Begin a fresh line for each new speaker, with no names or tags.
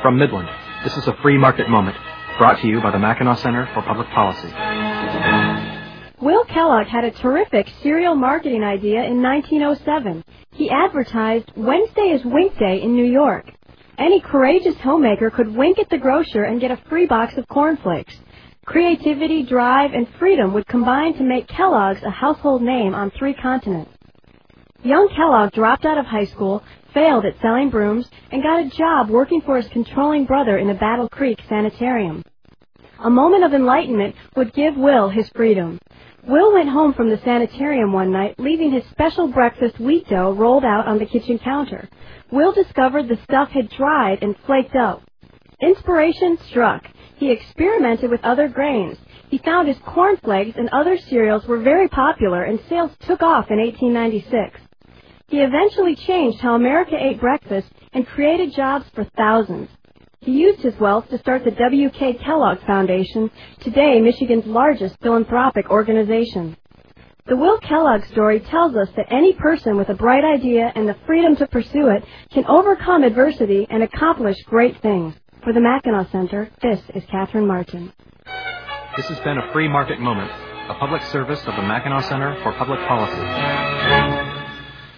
From Midland, this is a free market moment, brought to you by the Mackinac Center for Public Policy.
Will Kellogg had a terrific cereal marketing idea in 1907. He advertised Wednesday is Wink Day in New York. Any courageous homemaker could wink at the grocer and get a free box of cornflakes. Creativity, drive, and freedom would combine to make Kellogg's a household name on 3 continents. Young Kellogg dropped out of high school, failed at selling brooms, and got a job working for his controlling brother in a Battle Creek sanitarium. A moment of enlightenment would give Will his freedom. Will went home from the sanitarium one night, leaving his special breakfast wheat dough rolled out on the kitchen counter. Will discovered the stuff had dried and flaked out. Inspiration struck. He experimented with other grains. He found his cornflakes and other cereals were very popular, and sales took off in 1896. He eventually changed how America ate breakfast and created jobs for thousands. He used his wealth to start the W.K. Kellogg Foundation, today Michigan's largest philanthropic organization. The Will Kellogg story tells us that any person with a bright idea and the freedom to pursue it can overcome adversity and accomplish great things. For the Mackinac Center, this is Catherine Martin.
This has been a free market moment, a public service of the Mackinac Center for Public Policy.